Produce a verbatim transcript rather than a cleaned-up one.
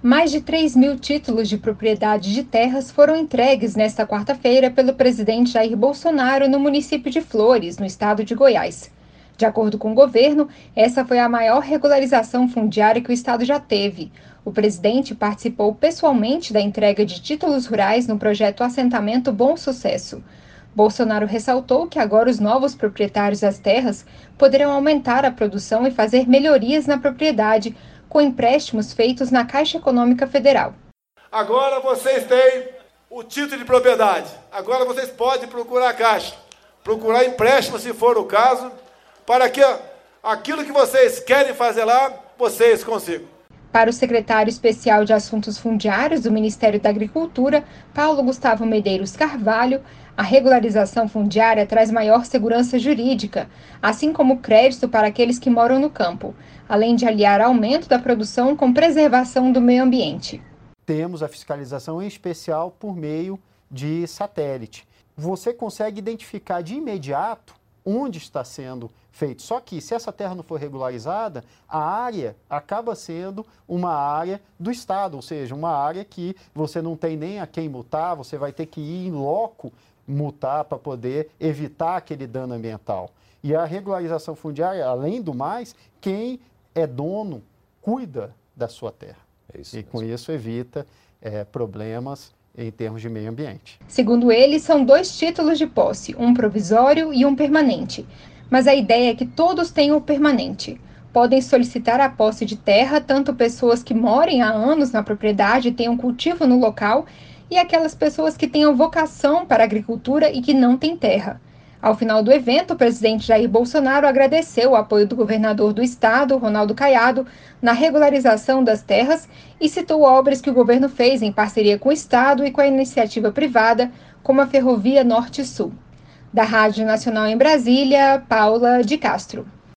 Mais de três mil títulos de propriedade de terras foram entregues nesta quarta-feira pelo presidente Jair Bolsonaro no município de Flores, no estado de Goiás. De acordo com o governo, essa foi a maior regularização fundiária que o estado já teve. O presidente participou pessoalmente da entrega de títulos rurais no projeto Assentamento Bom Sucesso. Bolsonaro ressaltou que agora os novos proprietários das terras poderão aumentar a produção e fazer melhorias na propriedade, com empréstimos feitos na Caixa Econômica Federal. Agora vocês têm o título de propriedade. Agora vocês podem procurar a Caixa, procurar empréstimo, se for o caso, para que aquilo que vocês querem fazer lá, vocês consigam. Para o secretário especial de Assuntos Fundiários do Ministério da Agricultura, Paulo Gustavo Medeiros Carvalho, a regularização fundiária traz maior segurança jurídica, assim como crédito para aqueles que moram no campo, além de aliar aumento da produção com preservação do meio ambiente. Temos a fiscalização em especial por meio de satélite. Você consegue identificar de imediato onde está sendo feito. Só que, se essa terra não for regularizada, a área acaba sendo uma área do Estado, ou seja, uma área que você não tem nem a quem multar, você vai ter que ir em loco multar para poder evitar aquele dano ambiental. E a regularização fundiária, além do mais, quem é dono cuida da sua terra. É isso e mesmo. Com isso evita é, problemas em termos de meio ambiente. Segundo ele, são dois títulos de posse, um provisório e um permanente. Mas a ideia é que todos tenham o permanente. Podem solicitar a posse de terra tanto pessoas que morem há anos na propriedade e tenham cultivo no local, e aquelas pessoas que tenham vocação para a agricultura e que não têm terra. Ao final do evento, o presidente Jair Bolsonaro agradeceu o apoio do governador do estado, Ronaldo Caiado, na regularização das terras e citou obras que o governo fez em parceria com o estado e com a iniciativa privada, como a Ferrovia Norte-Sul. Da Rádio Nacional em Brasília, Paula de Castro.